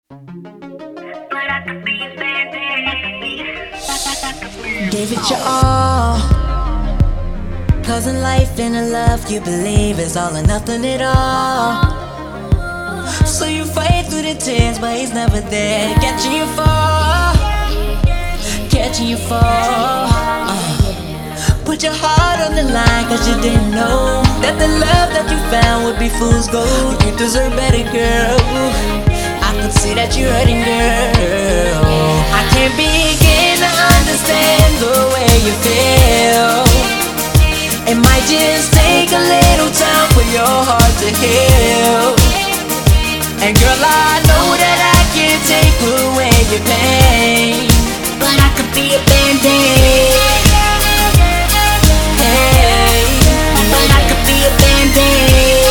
Gave it your all, cause in life and in love you believe it's all or nothing at all. So you fight through the tears, but he's never there, catching you fall, catching you fall. Put your heart on the line, cause you didn't know that the love that you found would be fool's gold. You deserve better, girl. I could see that you're hurting, girl. I can't begin to understand the way you feel. It might just take a little time for your heart to heal. And girl, I know that I can take away your pain, but I could be a band-aid. Hey, but I could be a band-aid.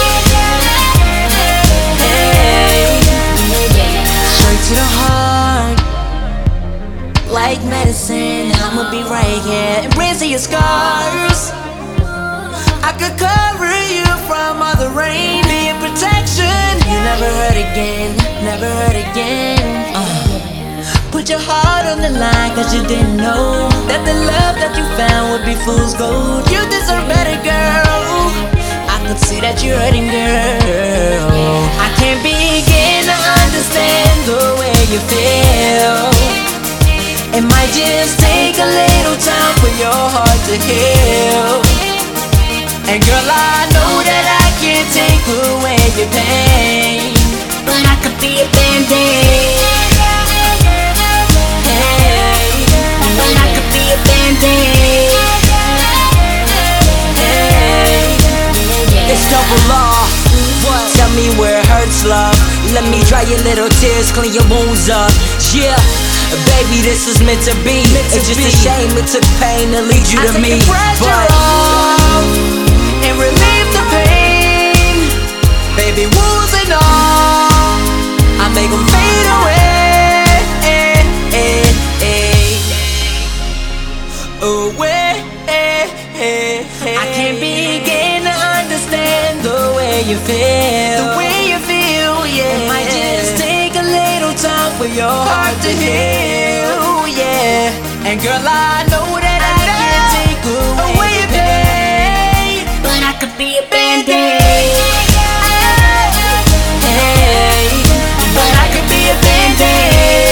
Hey, straight to the heart, like medicine. I'ma be right here, embracing your scars. I could cover you from all the rain, be in protection. You never hurt again, never hurt again. Put your heart on the line, cause you didn't know that the love that you found would be fool's gold. You deserve better, girl. I could see that you're hurting, girl. I can't begin to understand the way you feel. It might just take a little time for your heart to heal. And girl, I know that I can take away your pain, but I could be a band-aid. Hey, but I could be a band-aid. Hey, it's double R. What? Tell me where it hurts, love. Let me dry your little tears, clean your wounds up. Yeah, baby, this was meant to be. It's just a shame it took pain to lead you to me. But and relieve the pain, baby, wounds and all, I make them fade away, away. I can't begin to understand the way you feel, the way you feel, yeah. It might just take a little time for your heart to heal, yeah. And girl, I know that I can take away your pain, but I could be a band-aid. Hey, but I could be a band-aid.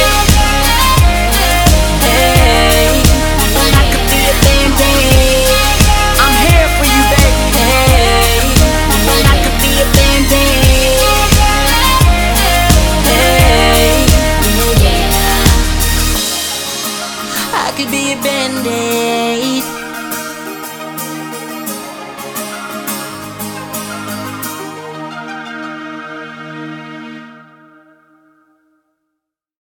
Hey, but I could be a band-aid. I'm here for you, baby. Hey, but I could be a band-aid. Hey, I could be a band-aid.